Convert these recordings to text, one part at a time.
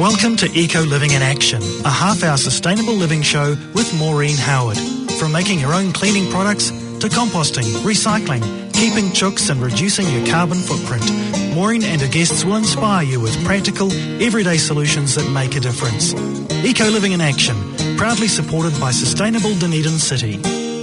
Welcome to Eco Living in Action, a half-hour sustainable living show with Maureen Howard. From making your own cleaning products to composting, recycling, keeping chooks and reducing your carbon footprint, Maureen and her guests will inspire you with practical, everyday solutions that make a difference. Eco Living in Action, proudly supported by Sustainable Dunedin City.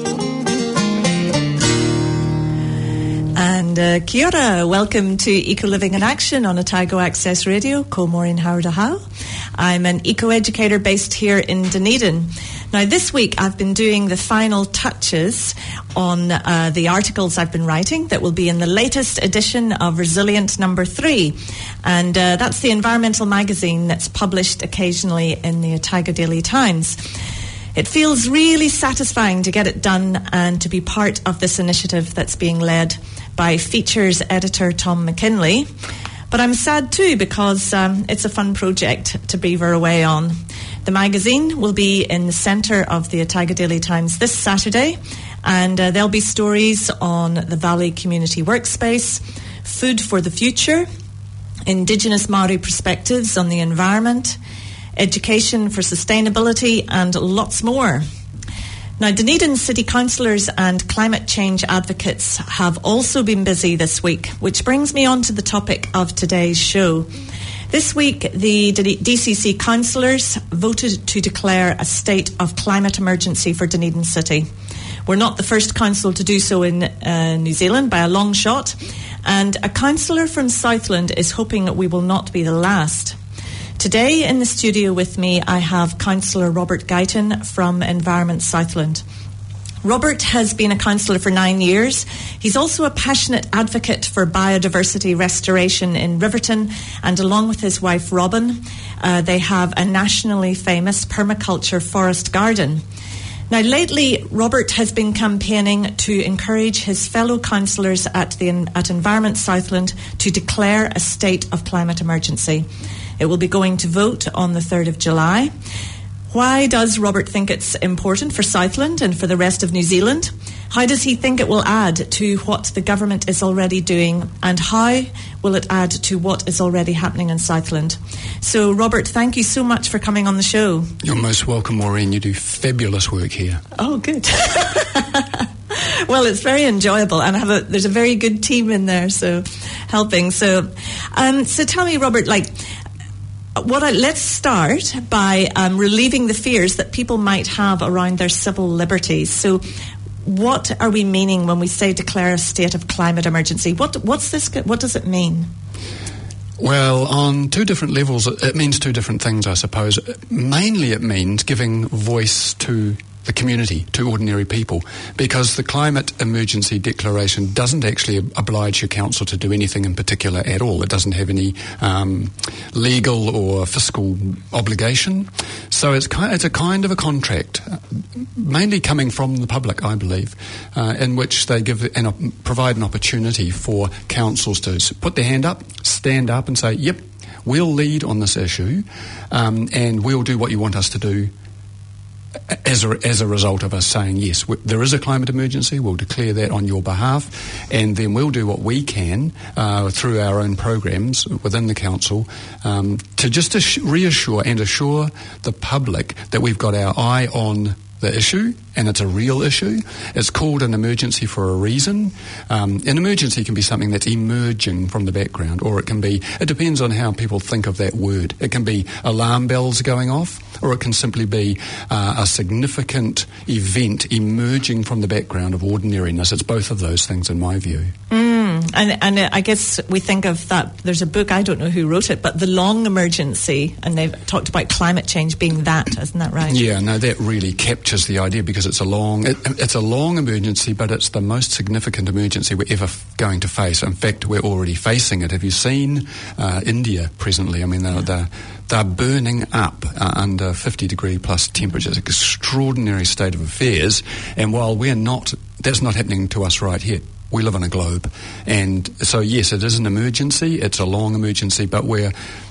And kia ora, welcome to Eco Living in Action on Otago Access Radio. Ko Maureen Howard Ahau. I'm an eco-educator based here in Dunedin. Now this week I've been doing the final touches on the articles I've been writing that will be in the latest edition of Resilient number 3. And that's the environmental magazine that's published occasionally in the Otago Daily Times. It feels really satisfying to get it done and to be part of this initiative that's being led by features editor Tom McKinley. But I'm sad too because it's a fun project to beaver away on. The magazine will be in the centre of the Otago Daily Times this Saturday, and there'll be stories on the Valley Community Workspace, food for the future, Indigenous Māori perspectives on the environment, education for sustainability, and lots more. Now, Dunedin City Councillors and climate change advocates have also been busy this week, which brings me on to the topic of today's show. This week, the DCC councillors voted to declare a state of climate emergency for Dunedin City. We're not the first council to do so in New Zealand by a long shot, and a councillor from Southland is hoping that we will not be the last. Today in the studio with me, I have Councillor Robert Guyton from Environment Southland. Robert has been a councillor for 9 years. He's also a passionate advocate for biodiversity restoration in Riverton, and along with his wife Robin, they have a nationally famous permaculture forest garden. Now, lately, Robert has been campaigning to encourage his fellow councillors at Environment Southland to declare a state of climate emergency. It will be going to vote on the 3rd of July. Why does Robert think it's important for Southland and for the rest of New Zealand? How does he think it will add to what the government is already doing? And how will it add to what is already happening in Southland? So, Robert, thank you so much for coming on the show. You're most welcome, Maureen. You do fabulous work here. Oh, good. Well, it's very enjoyable, and there's a very good team in there, so helping. So tell me, Robert, let's start by relieving the fears that people might have around their civil liberties. So what are we meaning when we say declare a state of climate emergency? What does it mean? Well, on two different levels, it means two different things, I suppose. Mainly it means giving voice to the community, to ordinary people, because the climate emergency declaration doesn't actually oblige your council to do anything in particular at all. It doesn't have any legal or fiscal obligation. So it's a kind of a contract, mainly coming from the public, I believe, in which they provide an opportunity for councils to put their hand up, stand up and say, yep, we'll lead on this issue, and we'll do what you want us to do as a result of us saying, yes, there is a climate emergency, we'll declare that on your behalf, and then we'll do what we can through our own programs within the council to just reassure and assure the public that we've got our eye on the issue, and it's a real issue. It's called an emergency for a reason. An emergency can be something that's emerging from the background, or it depends on how people think of that word. It can be alarm bells going off, or it can simply be a significant event emerging from the background of ordinariness. It's both of those things in my view. And I guess we think of that, there's a book, I don't know who wrote it, but The Long Emergency, and they've talked about climate change being that, isn't that right? Yeah, no, that really captures the idea, because it's a long emergency, but it's the most significant emergency we're ever going to face. In fact, we're already facing it. Have you seen India presently? I mean, they're burning up under 50-degree plus temperatures, an extraordinary state of affairs, and while that's not happening to us right here. We live on a globe, and so yes, it is an emergency. It's a long emergency, but we're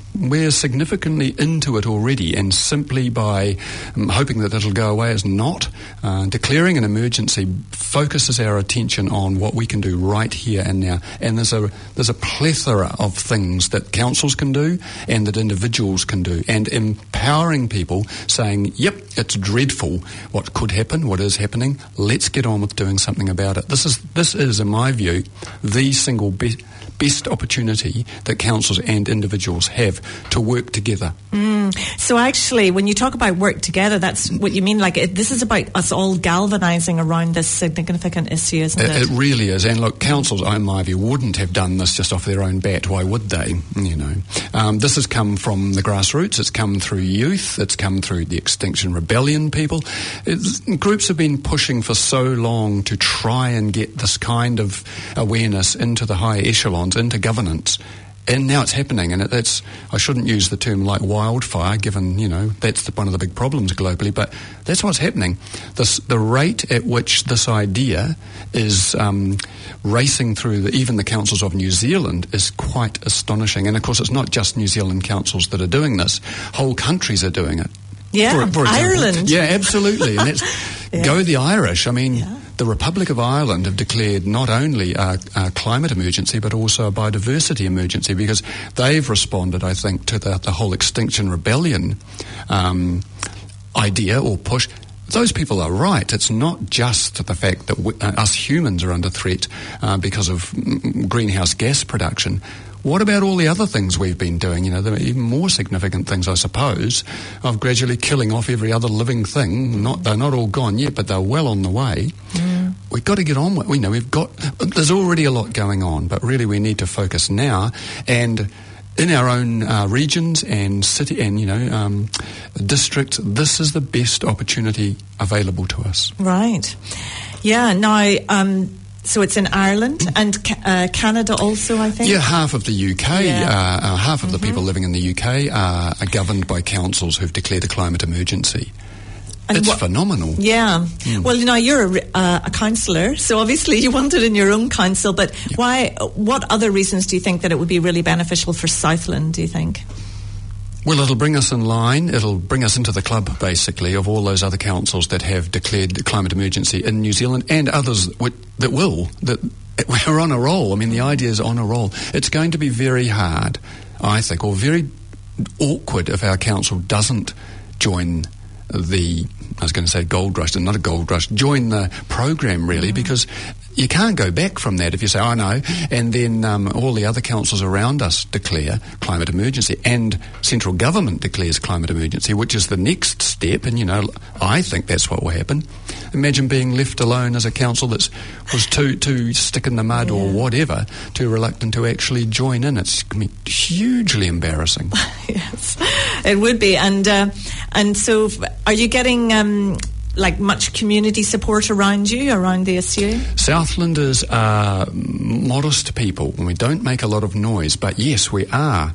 we're significantly into it already, and simply by hoping that it'll go away is not. Declaring an emergency focuses our attention on what we can do right here and now. And there's a plethora of things that councils can do and that individuals can do. And empowering people, saying, yep, it's dreadful what could happen, what is happening, let's get on with doing something about it. This is, in my view, the single best opportunity that councils and individuals have to work together. So actually, when you talk about work together, that's what you mean, this is about us all galvanising around this significant issue, isn't it? It really is. And look, councils, in my view, wouldn't have done this just off their own bat. Why would they? This has come from the grassroots. It's come through youth. It's come through the Extinction Rebellion people. Groups have been pushing for so long to try and get this kind of awareness into the higher echelons, into governance. And now it's happening, and I shouldn't use the term like wildfire, given, that's one of the big problems globally, but that's what's happening. The rate at which this idea is racing through even the councils of New Zealand is quite astonishing. And of course, it's not just New Zealand councils that are doing this. Whole countries are doing it. Yeah, for example, Ireland. Yeah, absolutely. And that's go the Irish. I mean, the Republic of Ireland have declared not only a climate emergency but also a biodiversity emergency, because they've responded, I think, to the whole Extinction Rebellion idea or push. Those people are right. It's not just the fact that us humans are under threat because of greenhouse gas production. What about all the other things we've been doing? There are even more significant things, I suppose, of gradually killing off every other living thing. They're not all gone yet, but they're well on the way. We've got to get on with it. There's already a lot going on, but really we need to focus now. And in our own regions and city and, districts, this is the best opportunity available to us. Right. Yeah, now... So it's in Ireland and Canada also, I think? Yeah, half of the UK, half of the people living in the UK are governed by councils who've declared a climate emergency. And it's phenomenal. Yeah. Well, you're a councillor, so obviously you want it in your own council, but what other reasons do you think that it would be really beneficial for Southland, do you think? Well, it'll bring us in line. It'll bring us into the club, basically, of all those other councils that have declared the climate emergency in New Zealand and others that will. That we're on a roll. I mean, the idea is on a roll. It's going to be very hard, I think, or very awkward if our council doesn't join gold rush, and not a gold rush, join the program, really, because you can't go back from that if you say, oh no, and then all the other councils around us declare climate emergency and central government declares climate emergency, which is the next step, and I think that's what will happen. Imagine being left alone as a council that was too stick in the mud or whatever, too reluctant to actually join in. It's going to be hugely embarrassing. Yes, it would be. And so are you getting much community support around the issue? Southlanders are modest people, and we don't make a lot of noise, but yes, we are.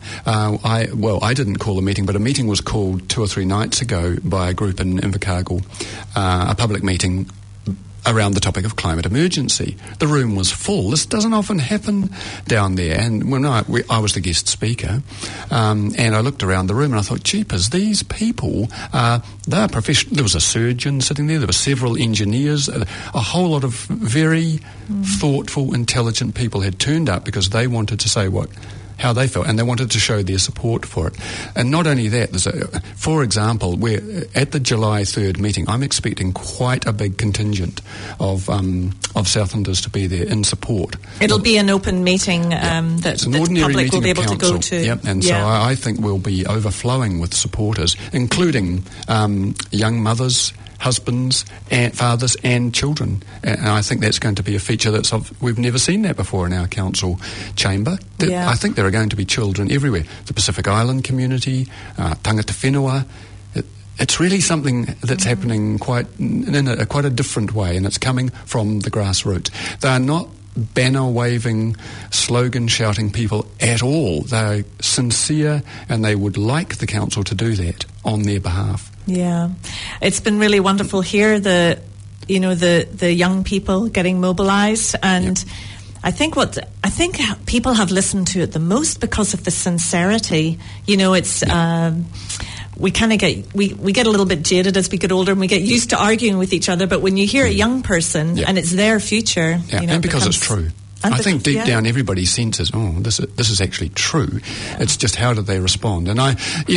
I didn't call a meeting, but a meeting was called 2 or 3 nights ago by a group in Invercargill, a public meeting around the topic of climate emergency. The room was full. This doesn't often happen down there. And when I was the guest speaker, and I looked around the room and I thought, jeepers, these people, they're professional. There was a surgeon sitting there. There were several engineers. A whole lot of very thoughtful, intelligent people had turned up because they wanted to say how they felt, and they wanted to show their support for it. And not only that, for example, at the July 3rd meeting, I'm expecting quite a big contingent of Southlanders to be there in support. It'll be an open meeting that the public will be able to go to. Yep. And so I think we'll be overflowing with supporters, including young mothers, husbands, and fathers and children. And I think that's going to be a feature we've never seen that before in our council chamber. I think there are going to be children everywhere. The Pacific Island community, tangata whenua. It's really something that's happening in quite a different way, and it's coming from the grassroots. They are not banner-waving, slogan-shouting people at all. They're sincere, and they would like the council to do that on their behalf. Yeah, it's been really wonderful here. The young people getting mobilised, and I think people have listened to it the most because of the sincerity. You know, it's we kind of get we get a little bit jaded as we get older, and we get used to arguing with each other. But when you hear a young person and it's their future, you know, and because it's true. I think deep down everybody senses, this is actually true. Yeah. It's just how did they respond? And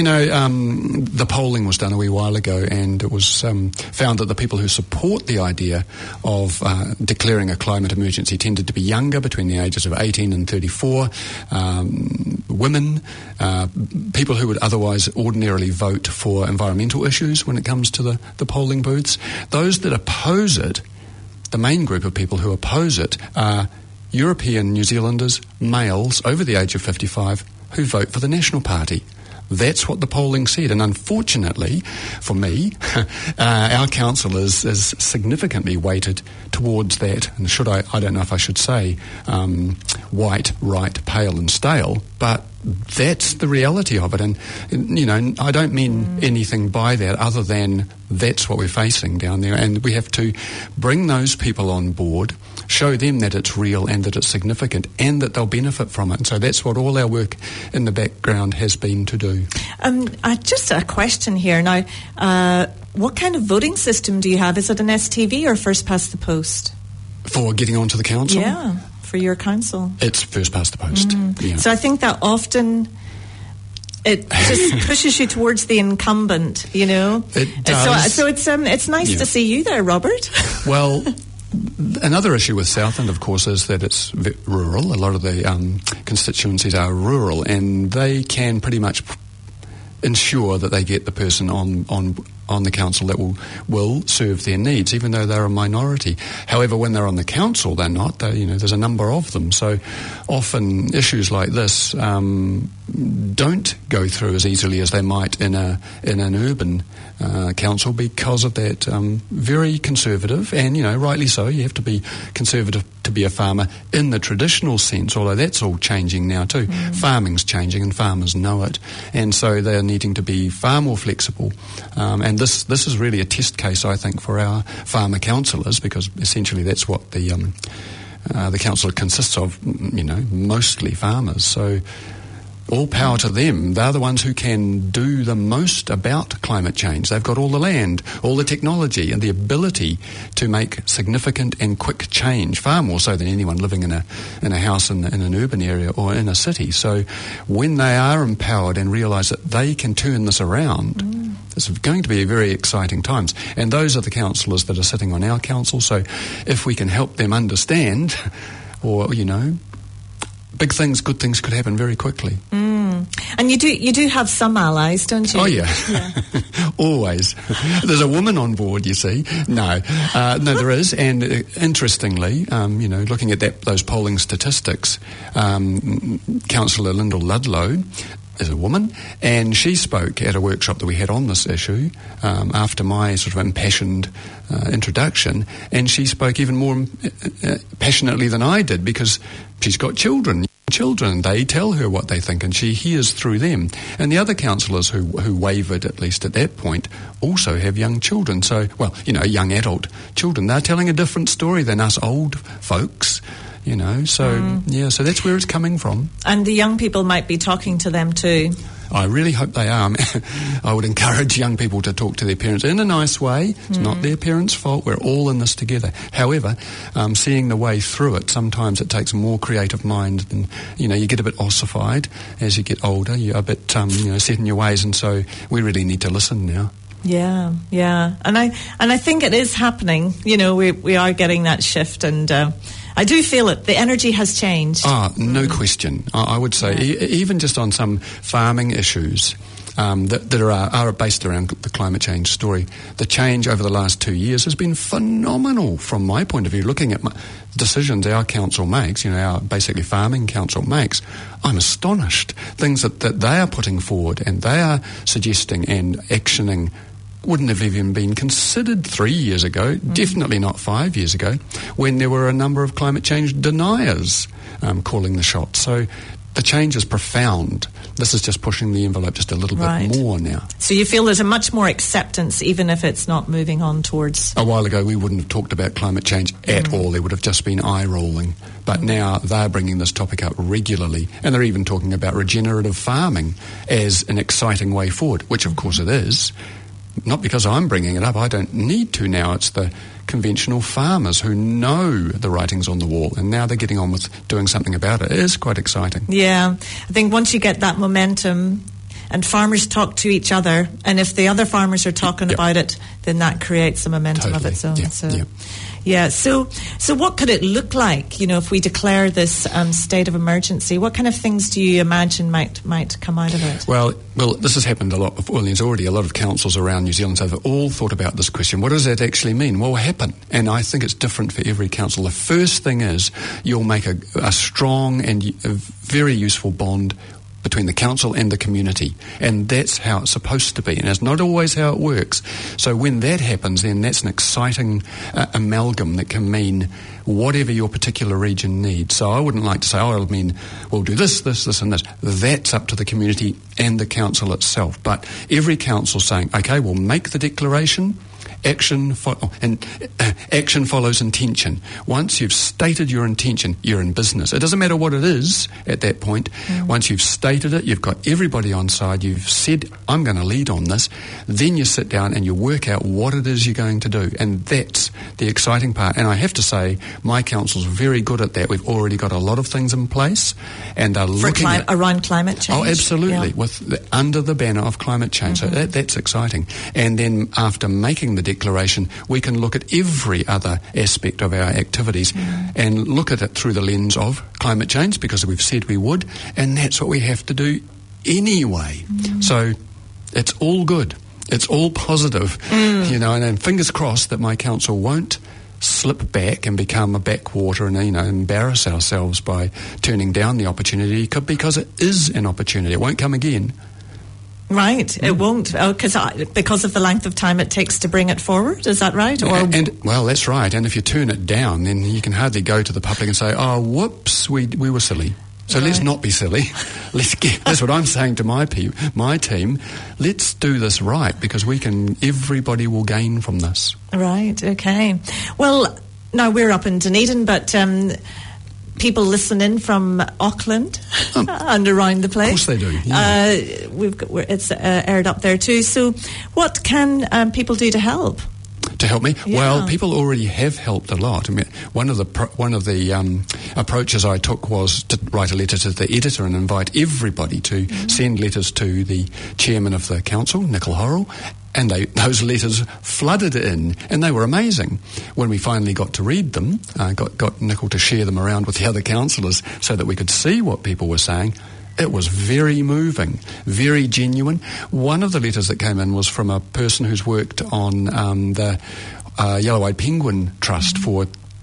the polling was done a wee while ago, and it was found that the people who support the idea of declaring a climate emergency tended to be younger, between the ages of 18 and 34, women, people who would otherwise ordinarily vote for environmental issues when it comes to the polling booths. Those that oppose it, the main group of people who oppose it are European New Zealanders, males over the age of 55, who vote for the National Party. That's what the polling said, and unfortunately for me, our council is significantly weighted towards that. And I don't know if I should say white, right, pale and stale, but that's the reality of it. And, you know, I don't mean anything by that other than that's what we're facing down there, and we have to bring those people on board, show them that it's real and that it's significant and that they'll benefit from it. And so that's what all our work in the background has been to do. Just a question here now. What kind of voting system do you have? Is it an STV or first past the post? For getting onto the council? Yeah, for your council. It's first past the post. Yeah. So I think that often it just pushes you towards the incumbent, you know. It does. So it's nice to see you there, Robert. Well, another issue with Southland, of course, is that it's rural. A lot of the constituencies are rural, and they can pretty much ensure that they get the person on the council that will serve their needs, even though they're a minority. However, when they're on the council, they're not. There's a number of them. So often issues like this don't go through as easily as they might in an urban council because of that very conservative, and rightly so. You have to be conservative to be a farmer in the traditional sense, although that's all changing now too. Farming's changing and farmers know it, and so they're needing to be far more flexible. And this is really a test case, I think, for our farmer councillors, because essentially that's what the council consists of, mostly farmers. So all power to them. They're the ones who can do the most about climate change. They've got all the land, all the technology and the ability to make significant and quick change, far more so than anyone living in a house in an urban area or in a city. So when they are empowered and realise that they can turn this around, it's going to be very exciting times. And those are the councillors that are sitting on our council. So if we can help them understand, or, big things, good things could happen very quickly. And you do have some allies, don't you? Oh, yeah. Always. There's a woman on board, you see. No, there is. And interestingly, looking at those polling statistics, Councillor Lyndall Ludlow is a woman, and she spoke at a workshop that we had on this issue after my sort of impassioned introduction, and she spoke even more passionately than I did, because she's got children, they tell her what they think and she hears through them. And the other councillors who wavered, at least at that point, also have young children. So, young adult children. They're telling a different story than us old folks. So that's where it's coming from. And the young people might be talking to them too. I really hope they are. I would encourage young people to talk to their parents in a nice way. It's not their parents' fault. We're all in this together. However, seeing the way through it, sometimes it takes a more creative mind than, you get a bit ossified as you get older. You're a bit, set in your ways, and so we really need to listen now. Yeah. And I think it is happening. We are getting that shift, and I do feel it. The energy has changed. No question. I would say, even just on some farming issues that are based around the climate change story, the change over the last 2 years has been phenomenal from my point of view. Looking at decisions our council makes, our basically farming council makes, I'm astonished. Things that they are putting forward and they are suggesting and actioning wouldn't have even been considered 3 years ago, definitely not 5 years ago, when there were a number of climate change deniers calling the shots. So the change is profound. This is just pushing the envelope just a little bit more now. So you feel there's a much more acceptance, even if it's not moving on towards... A while ago, we wouldn't have talked about climate change at all. There would have just been eye-rolling. But now they're bringing this topic up regularly, and they're even talking about regenerative farming as an exciting way forward, which of course it is. Not because I'm bringing it up. I don't need to now. It's the conventional farmers who know the writing's on the wall, and now they're getting on with doing something about it. It is quite exciting. Yeah. I think once you get that momentum and farmers talk to each other, and if the other farmers are talking about it, then that creates a momentum of its own. So what could it look like, if we declare this state of emergency? What kind of things do you imagine might come out of it? Well, this has happened a lot. Well, there's already a lot of councils around New Zealand have all thought about this question. What does that actually mean? What will happen? And I think it's different for every council. The first thing is you'll make a strong and a very useful bond between the council and the community, and that's how it's supposed to be, and it's not always how it works. So when that happens, then that's an exciting amalgam that can mean whatever your particular region needs. So I wouldn't like to say, it'll mean we'll do this, and this. That's up to the community and the council itself. But every council saying, okay, we'll make the declaration. Action follows intention. Once you've stated your intention, you're in business. It doesn't matter what it is at that point. Once you've stated it, you've got everybody on side, you've said, I'm going to lead on this, then you sit down and you work out what it is you're going to do. And that's the exciting part. And I have to say, my council's very good at that. We've already got a lot of things in place and are looking around climate change. Oh, absolutely. Under the banner of climate change. So that's exciting. And then after making the declaration, we can look at every other aspect of our activities and look at it through the lens of climate change, because we've said we would, and that's what we have to do anyway. So it's all good. It's all positive, and fingers crossed that my council won't slip back and become a backwater and, embarrass ourselves by turning down the opportunity, because it is an opportunity. It won't come again. Right, it won't, because of the length of time it takes to bring it forward, is that right? Well, that's right, and if you turn it down, then you can hardly go to the public and say, oh, whoops, we were silly. So let's not be silly. That's what I'm saying to my team. Let's do this right, because everybody will gain from this. Right, okay. Well, now we're up in Dunedin, but... people listen in from Auckland and around the place. Of course they do. Yeah. It's aired up there too. So, what can people do to help? To help me? Yeah. Well, people already have helped a lot. I mean, one of the approaches I took was to write a letter to the editor and invite everybody to send letters to the chairman of the council, Nicol Horrell. And those letters flooded in, and they were amazing. When we finally got to read them, got Nicol to share them around with the other councillors so that we could see what people were saying. It was very moving, very genuine. One of the letters that came in was from a person who's worked on the Yellow-Eyed Penguin Trust for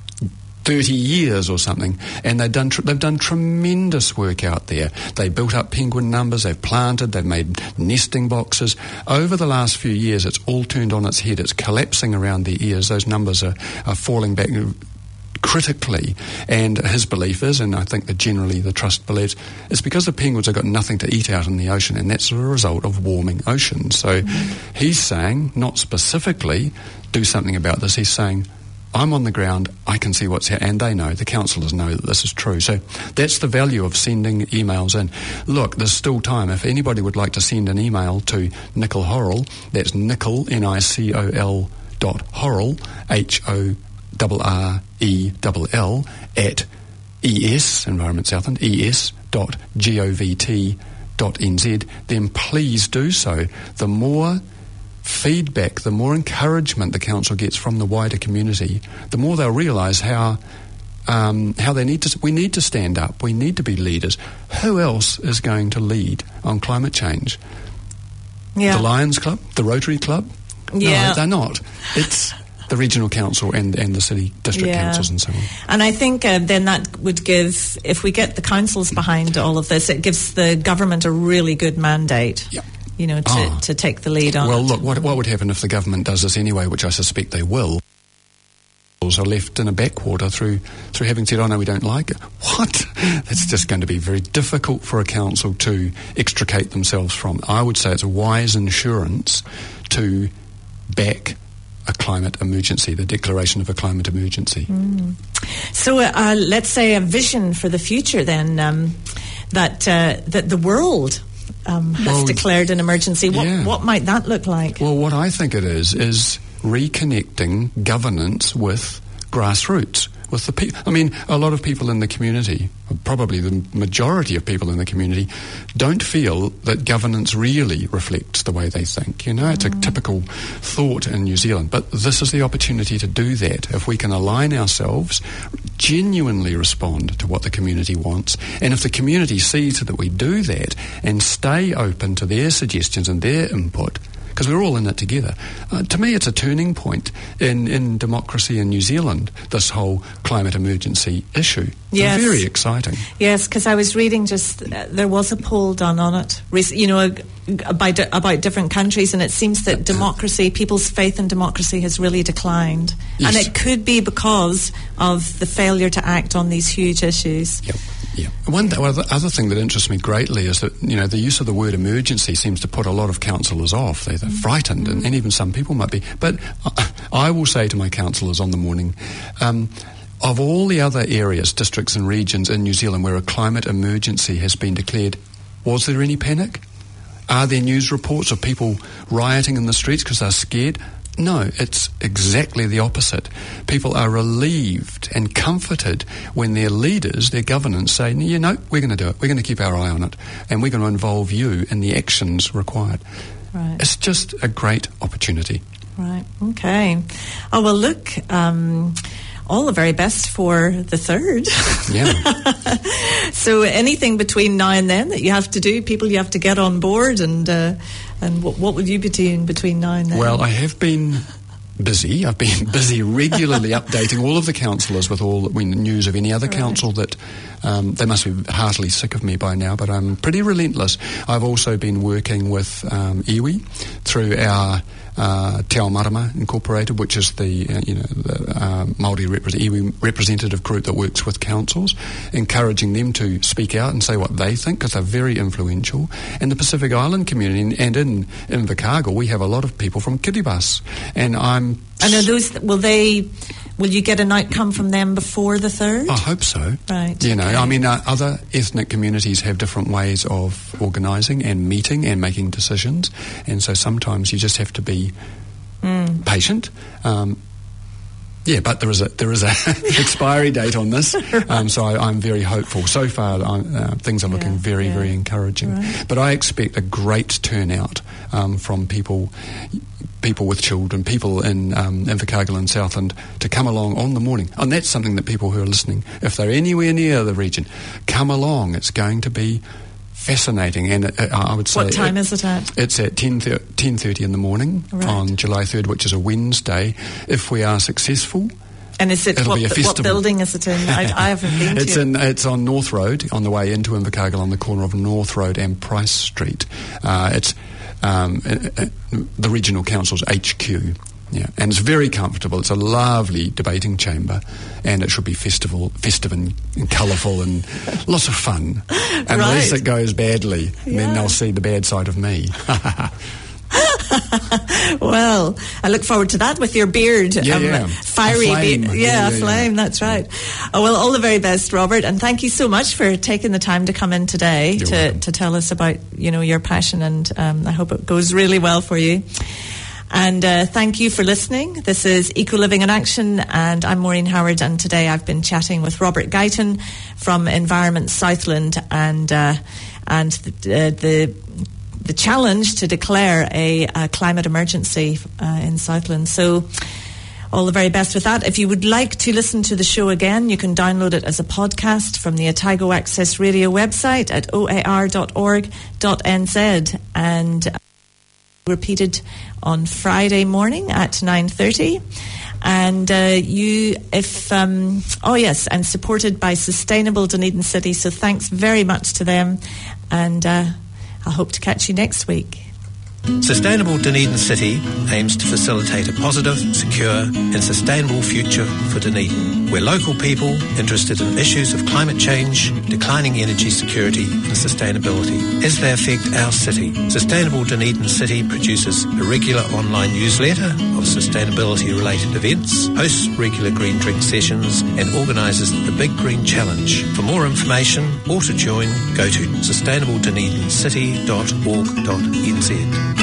30 years or something, and they've done tremendous work out there. They built up penguin numbers, they've planted, they've made nesting boxes. Over the last few years, it's all turned on its head. It's collapsing around the ears. Those numbers are falling back critically, and his belief is, and I think that generally the Trust believes, it's because the penguins have got nothing to eat out in the ocean, and that's a result of warming oceans. So he's saying, not specifically do something about this, he's saying, I'm on the ground, I can see what's here, and they know, the councillors know that this is true. So that's the value of sending emails in. Look, there's still time. If anybody would like to send an email to Nicol Horrell, that's Nicol, Nicol .Horrell, HORRELL, at ES, Environment Southland, es.govt.nz, then please do so. The more feedback, the more encouragement the council gets from the wider community, the more they'll realise how we need to stand up, we need to be leaders. Who else is going to lead on climate change? The Lions Club? The Rotary Club? Yeah. No, they're not. It's the regional council and the city district councils and so on. And I think then that would give, if we get the councils behind all of this, it gives the government a really good mandate. Yeah. To take the lead on. Well, look, what would happen if the government does this anyway, which I suspect they will? are left in a backwater through having said, oh no, we don't like it. What? That's just going to be very difficult for a council to extricate themselves from. I would say it's a wise insurance to back a climate emergency, the declaration of a climate emergency. So let's say a vision for the future then, that the world has declared an emergency. What might that look like? Well, what I think it is reconnecting governance with grassroots, with the people. I mean, a lot of people in the community, probably the majority of people in the community, don't feel that governance really reflects the way they think. You know, it's a typical thought in New Zealand. But this is the opportunity to do that. If we can align ourselves, genuinely respond to what the community wants, and if the community sees that we do that and stay open to their suggestions and their input, because we're all in it together. To me, it's a turning point in democracy in New Zealand, this whole climate emergency issue. Yes. It's very exciting. Yes, because I was reading there was a poll done on it, about different countries, and it seems that democracy, people's faith in democracy has really declined. Yes. And it could be because of the failure to act on these huge issues. Yep. Yeah. One other thing that interests me greatly is that, you know, the use of the word emergency seems to put a lot of councillors off. They're frightened, and even some people might be. But I will say to my councillors on the morning, of all the other areas, districts and regions in New Zealand where a climate emergency has been declared, was there any panic? Are there news reports of people rioting in the streets because they're scared? No, it's exactly the opposite. People are relieved and comforted when their leaders, their governance, say, we're going to do it. We're going to keep our eye on it. And we're going to involve you in the actions required. Right. It's just a great opportunity. Right, okay. Oh, well, look, all the very best for the 3rd. Yeah. So anything between now and then that you have to do, people you have to get on board, and what will you be doing between now and then? Well, I have been busy. I've been busy regularly updating all of the councillors with all the news of any other council that they must be heartily sick of me by now, but I'm pretty relentless. I've also been working with iwi through our Te Ao Marama Incorporated, which is the Māori iwi representative group that works with councils, encouraging them to speak out and say what they think, because they're very influential. And the Pacific Island community, and in Invercargill, we have a lot of people from Kiribati, and I'm... And are those, will you get an outcome from them before the 3rd? I hope so. Right. You know, I mean, other ethnic communities have different ways of organising and meeting and making decisions, and so sometimes you just have to be patient. But there is a expiry date on this, so I'm very hopeful. So far, things are looking very, very encouraging. Right. But I expect a great turnout from people with children, people in Invercargill and Southland, to come along on the morning. And that's something that people who are listening, if they're anywhere near the region, come along. It's going to be fascinating, and I would say... What time is it at? It's at 10:30 in the morning on July 3rd, which is a Wednesday. If we are successful... And is it, what building is it in? I haven't been to It's on North Road, on the way into Invercargill, on the corner of North Road and Price Street. It's the Regional Council's HQ. Yeah, and it's very comfortable. It's a lovely debating chamber, and it should be festive and colourful and lots of fun. Unless it goes badly, then they'll see the bad side of me. Well, I look forward to that with your beard. Fiery beard. A flame, that's right. Oh, well, all the very best, Robert, and thank you so much for taking the time to come in today to tell us about, your passion, and I hope it goes really well for you. And thank you for listening. This is Eco Living in Action, and I'm Maureen Howard, and today I've been chatting with Robert Guyton from Environment Southland, and the challenge to declare a climate emergency in Southland. So all the very best with that. If you would like to listen to the show again, you can download it as a podcast from the Otago Access Radio website at oar.org.nz, and repeated on Friday morning at 9:30. And and supported by Sustainable Dunedin City, so thanks very much to them, and I hope to catch you next week. Sustainable Dunedin City aims to facilitate a positive, secure and sustainable future for Dunedin, where local people interested in issues of climate change, declining energy security and sustainability as they affect our city. Sustainable Dunedin City produces a regular online newsletter of sustainability-related events, hosts regular green drink sessions and organises the Big Green Challenge. For more information or to join, go to sustainabledunedincity.org.nz.